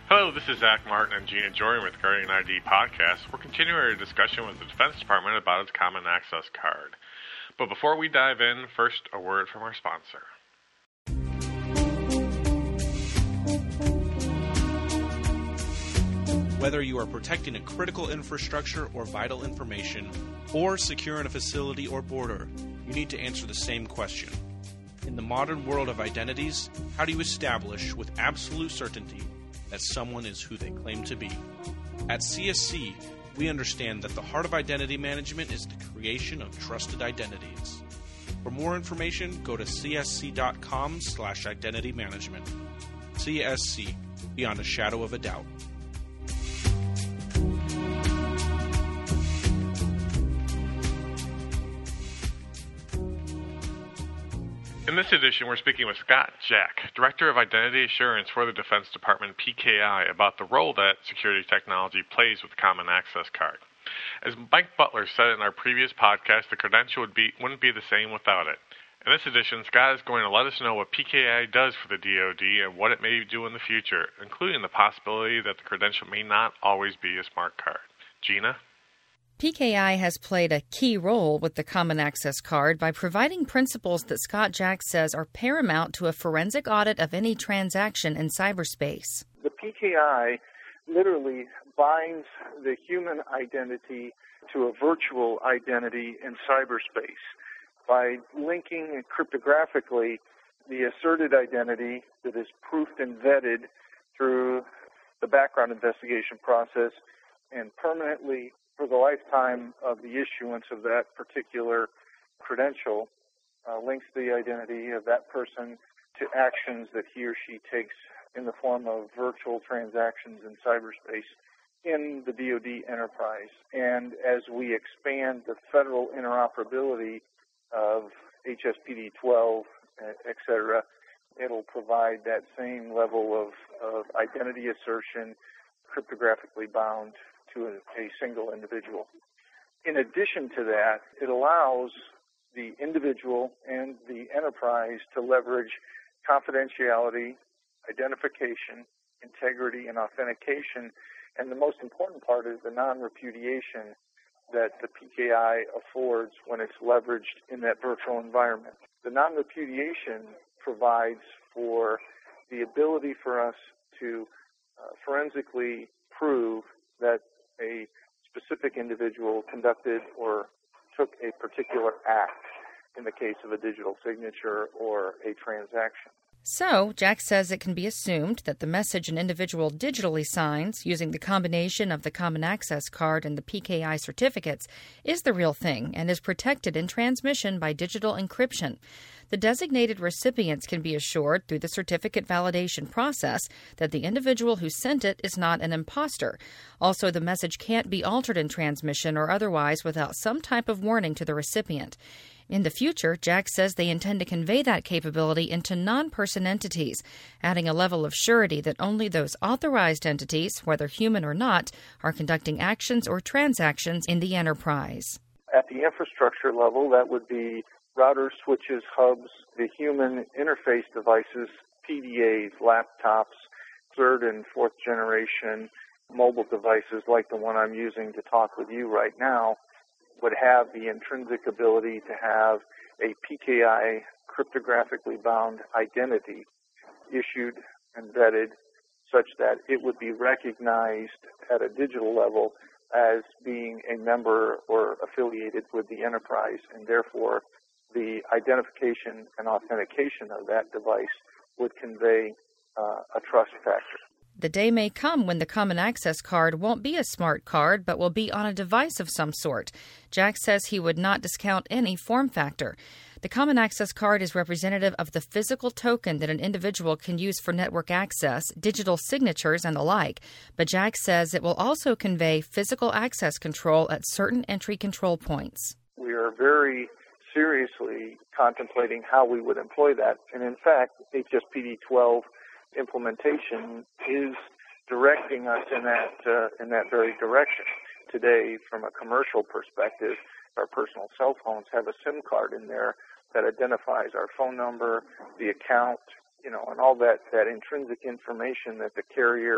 Hello, this is Zach Martin and Gina Jordan with Guardian ID Podcast. We're continuing our discussion with the Defense Department about its Common Access Card. But before we dive in, first a word from our sponsor. Whether you are protecting a critical infrastructure or vital information, or securing a facility or border, you need to answer the same question. In the modern world of identities, how do you establish with absolute certainty that someone is who they claim to be? At CSC, we understand that the heart of identity management is the creation of trusted identities. For more information, go to csc.com/identity management. CSC, beyond a shadow of a doubt. In this edition, we're speaking with Scott Jack, Director of Identity Assurance for the Defense Department, PKI, about the role that security technology plays with the Common Access Card. As Mike Butler said in our previous podcast, the credential wouldn't be the same without it. In this edition, Scott is going to let us know what PKI does for the DoD and what it may do in the future, including the possibility that the credential may not always be a smart card. Gina? PKI has played a key role with the Common Access Card by providing principles that Scott Jack says are paramount to a forensic audit of any transaction in cyberspace. The PKI literally binds the human identity to a virtual identity in cyberspace by linking cryptographically the asserted identity that is proofed and vetted through the background investigation process and permanently for the lifetime of the issuance of that particular credential, links the identity of that person to actions that he or she takes in the form of virtual transactions in cyberspace in the DoD enterprise. And as we expand the federal interoperability of HSPD-12, et cetera, it'll provide that same level of identity assertion, cryptographically bound to a single individual. In addition to that, it allows the individual and the enterprise to leverage confidentiality, identification, integrity, and authentication. And the most important part is the non-repudiation that the PKI affords when it's leveraged in that virtual environment. The non-repudiation provides for the ability for us to forensically prove that a specific individual conducted or took a particular act in the case of a digital signature or a transaction. So, Jack says it can be assumed that the message an individual digitally signs using the combination of the Common Access Card and the PKI certificates is the real thing and is protected in transmission by digital encryption. The designated recipients can be assured through the certificate validation process that the individual who sent it is not an imposter. Also, the message can't be altered in transmission or otherwise without some type of warning to the recipient. In the future, Jack says they intend to convey that capability into non-person entities, adding a level of surety that only those authorized entities, whether human or not, are conducting actions or transactions in the enterprise. At the infrastructure level, that would be routers, switches, hubs, the human interface devices, PDAs, laptops, third and fourth generation mobile devices like the one I'm using to talk with you right now would have the intrinsic ability to have a PKI cryptographically bound identity issued and vetted such that it would be recognized at a digital level as being a member or affiliated with the enterprise, and therefore the identification and authentication of that device would convey a trust factor. The day may come when the Common Access Card won't be a smart card, but will be on a device of some sort. Jack says he would not discount any form factor. The Common Access Card is representative of the physical token that an individual can use for network access, digital signatures, and the like. But Jack says it will also convey physical access control at certain entry control points. We are very seriously contemplating how we would employ that. And in fact, HSPD-12 implementation is directing us in that very direction. Today, from a commercial perspective, our personal cell phones have a SIM card in there that identifies our phone number, the account, and all that intrinsic information that the carrier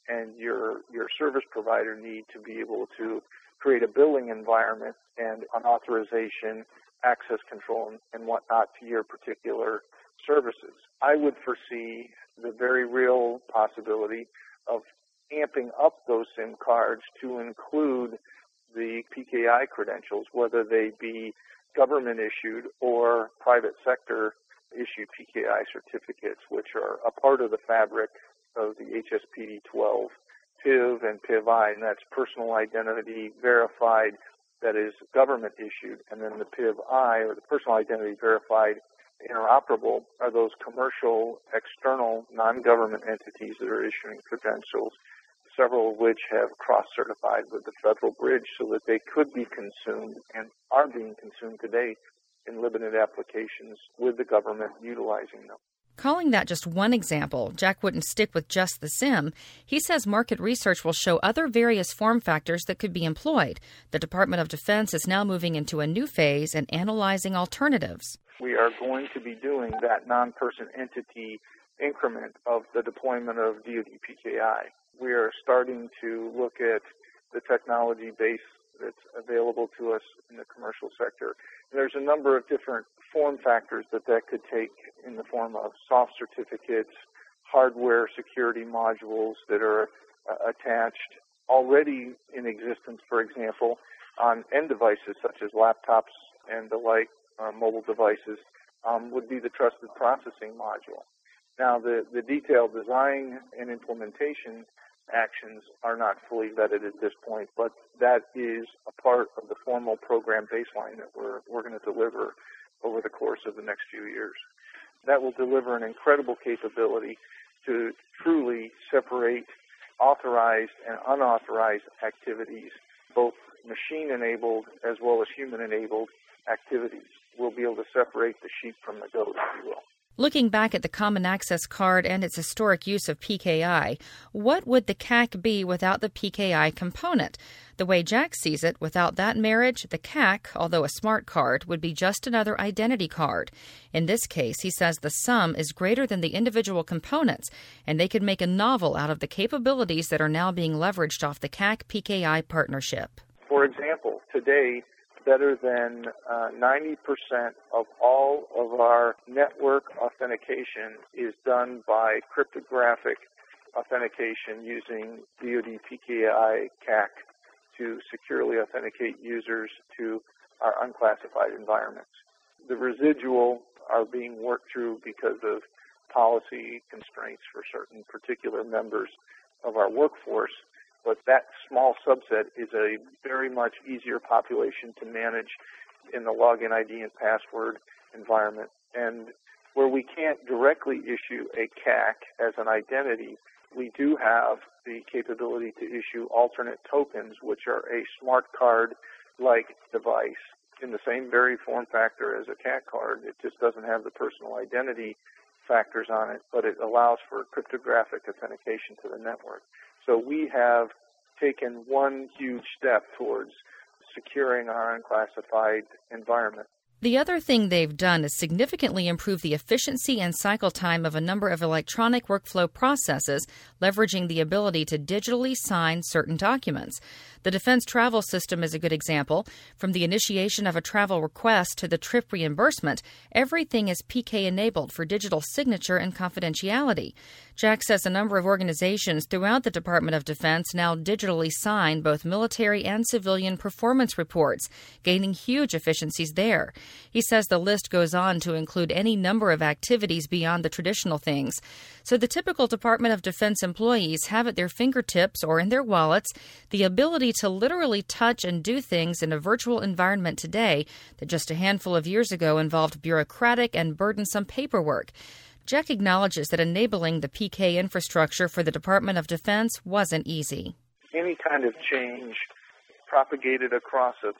and your service provider need to be able to create a billing environment and an authorization, access control, and whatnot to your particular services. I would foresee the very real possibility of amping up those SIM cards to include the PKI credentials, whether they be government issued or private sector issued PKI certificates, which are a part of the fabric of the HSPD-12 PIV and PIV-I, and that's personal identity verified that is government issued, and then the PIV-I, or the personal identity verified interoperable, are those commercial, external, non-government entities that are issuing credentials, several of which have cross-certified with the Federal Bridge so that they could be consumed and are being consumed today in limited applications with the government utilizing them. Calling that just one example, Jack wouldn't stick with just the SIM. He says market research will show other various form factors that could be employed. The Department of Defense is now moving into a new phase and analyzing alternatives. We are going to be doing that non-person entity increment of the deployment of DoD PKI. We are starting to look at the technology base that's available to us in the commercial sector. There's a number of different form factors that could take in the form of soft certificates, hardware security modules that are attached already in existence, for example, on end devices such as laptops and the like, mobile devices, would be the trusted processing module. Now, the detailed design and implementation actions are not fully vetted at this point, but that is a part of the formal program baseline that we're going to deliver over the course of the next few years. That will deliver an incredible capability to truly separate authorized and unauthorized activities, both machine-enabled as well as human-enabled activities. We'll be able to separate the sheep from the goat, if you will. Looking back at the Common Access Card and its historic use of PKI, what would the CAC be without the PKI component? The way Jack sees it, without that marriage, the CAC, although a smart card, would be just another identity card. In this case, he says the sum is greater than the individual components, and they could make a novel out of the capabilities that are now being leveraged off the CAC-PKI partnership. For example, today, better than 90% of all of our network authentication is done by cryptographic authentication using DoD PKI CAC to securely authenticate users to our unclassified environments. The residual are being worked through because of policy constraints for certain particular members of our workforce. But that small subset is a very much easier population to manage in the login ID and password environment. And where we can't directly issue a CAC as an identity, we do have the capability to issue alternate tokens, which are a smart card-like device in the same very form factor as a CAC card. It just doesn't have the personal identity factors on it, but it allows for cryptographic authentication to the network. So we have taken one huge step towards securing our unclassified environment. The other thing they've done is significantly improve the efficiency and cycle time of a number of electronic workflow processes, leveraging the ability to digitally sign certain documents. The Defense Travel System is a good example. From the initiation of a travel request to the trip reimbursement, everything is PK-enabled for digital signature and confidentiality. Jack says a number of organizations throughout the Department of Defense now digitally sign both military and civilian performance reports, gaining huge efficiencies there. He says the list goes on to include any number of activities beyond the traditional things. So the typical Department of Defense employees have at their fingertips or in their wallets the ability to literally touch and do things in a virtual environment today that just a handful of years ago involved bureaucratic and burdensome paperwork. Jack acknowledges that enabling the PK infrastructure for the Department of Defense wasn't easy. Any kind of change propagated across a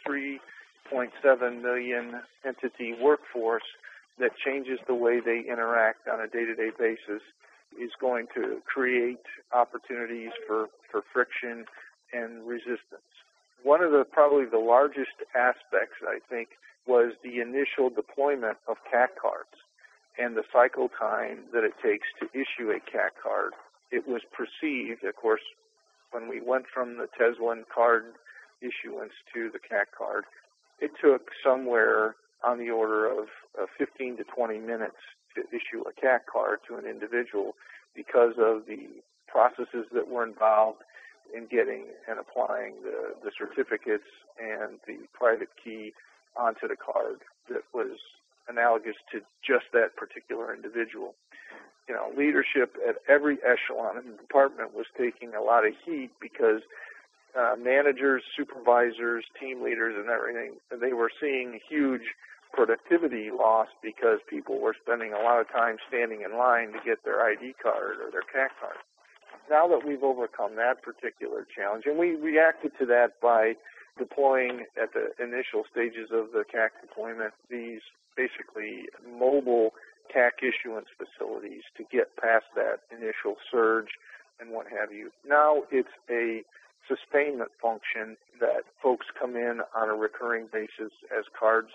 3.7 million entity workforce that changes the way they interact on a day-to-day basis is going to create opportunities for friction and resistance. One of the probably the largest aspects, I think, was the initial deployment of CAC cards and the cycle time that it takes to issue a CAC card it was perceived, of course, when we went from the TES1 card issuance to the CAC card, it took somewhere on the order of 15 to 20 minutes to issue a CAC card to an individual because of the processes that were involved in getting and applying the certificates and the private key onto the card that was analogous to just that particular individual. You know, leadership at every echelon in the department was taking a lot of heat because managers, supervisors, team leaders, and everything, they were seeing huge productivity loss because people were spending a lot of time standing in line to get their ID card or their CAC card. Now that we've overcome that particular challenge, and we reacted to that by deploying at the initial stages of the CAC deployment these basically mobile CAC issuance facilities to get past that initial surge and what have you. Now it's a sustainment function that folks come in on a recurring basis as cards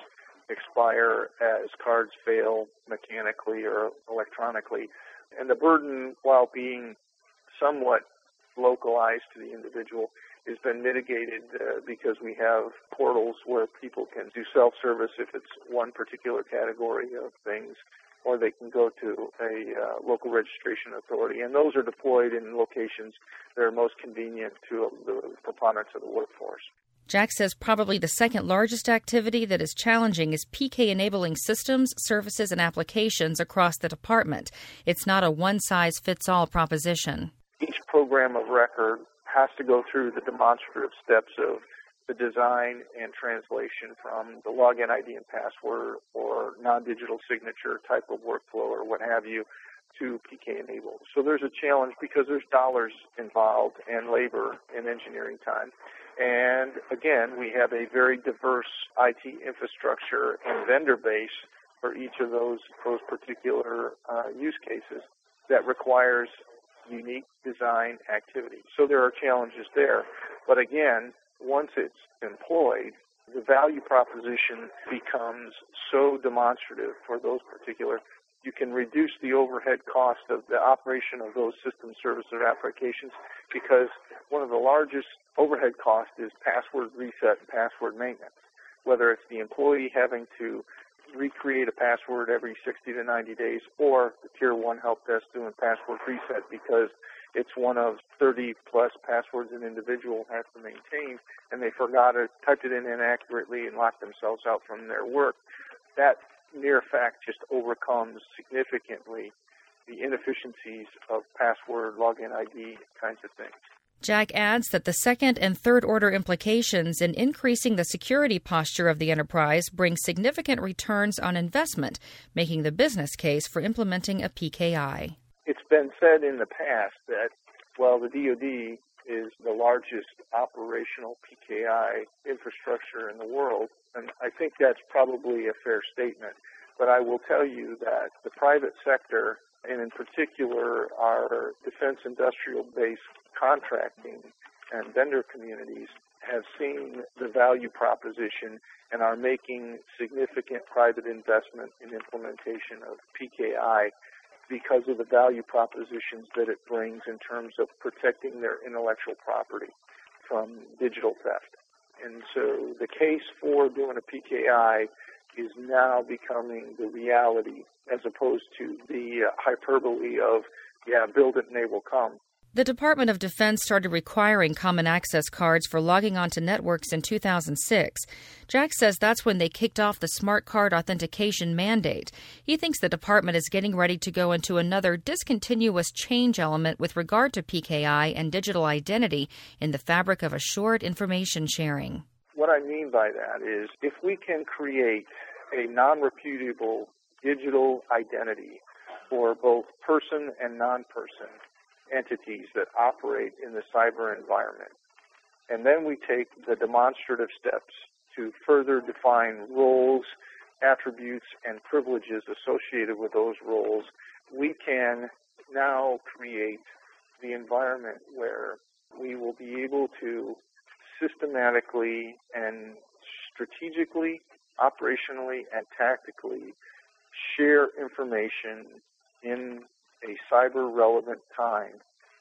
expire, as cards fail mechanically or electronically. And the burden, while being somewhat localized to the individual, has been mitigated because we have portals where people can do self-service if it's one particular category of things, or they can go to a local registration authority. And those are deployed in locations that are most convenient to the preponderance of the workforce. Jack says probably the second largest activity that is challenging is PK-enabling systems, services, and applications across the department. It's not a one-size-fits-all proposition. Each program of record has to go through the demonstrative steps of the design and translation from the login ID and password or non-digital signature type of workflow or what have you to PK-enabled. So there's a challenge because there's dollars involved and labor and engineering time. And again, we have a very diverse IT infrastructure and vendor base for each of those particular use cases that requires unique design activity. So there are challenges there. But again, once it's employed, the value proposition becomes so demonstrative for those particular. You can reduce the overhead cost of the operation of those system services or applications because one of the largest overhead costs is password reset and password maintenance, whether it's the employee having to recreate a password every 60 to 90 days or the Tier 1 help desk doing password reset because it's one of 30-plus passwords an individual has to maintain and they forgot it, typed it in inaccurately, and locked themselves out from their work. That mere fact just overcomes significantly the inefficiencies of password, login ID kinds of things. Jack adds that the second and third order implications in increasing the security posture of the enterprise bring significant returns on investment, making the business case for implementing a PKI. It's been said in the past that, well, the DoD is the largest operational PKI infrastructure in the world, and I think that's probably a fair statement. But I will tell you that the private sector, and in particular our defense industrial base contracting and vendor communities, have seen the value proposition and are making significant private investment in implementation of PKI because of the value propositions that it brings in terms of protecting their intellectual property from digital theft. And so the case for doing a PKI is now becoming the reality as opposed to the hyperbole of, build it and they will come. The Department of Defense started requiring common access cards for logging onto networks in 2006. Jack says that's when they kicked off the smart card authentication mandate. He thinks the department is getting ready to go into another discontinuous change element with regard to PKI and digital identity in the fabric of assured information sharing. What I mean by that is if we can create a non-reputable digital identity for both person and non-person entities that operate in the cyber environment, and then we take the demonstrative steps to further define roles, attributes, and privileges associated with those roles, we can now create the environment where we will be able to systematically and strategically, operationally, and tactically share information in a cyber-relevant time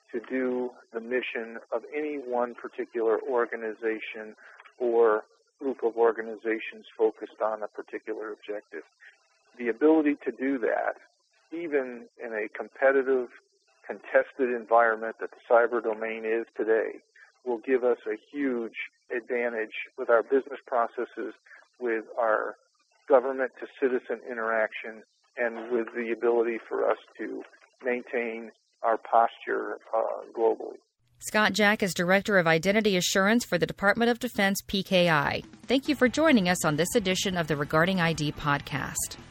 to do the mission of any one particular organization or group of organizations focused on a particular objective. The ability to do that, even in a competitive, contested environment that the cyber domain is today, will give us a huge advantage with our business processes, with our government-to-citizen interaction, and with the ability for us to maintain our posture globally. Scott Jack is Director of Identity Assurance for the Department of Defense PKI. Thank you for joining us on this edition of the Regarding ID podcast.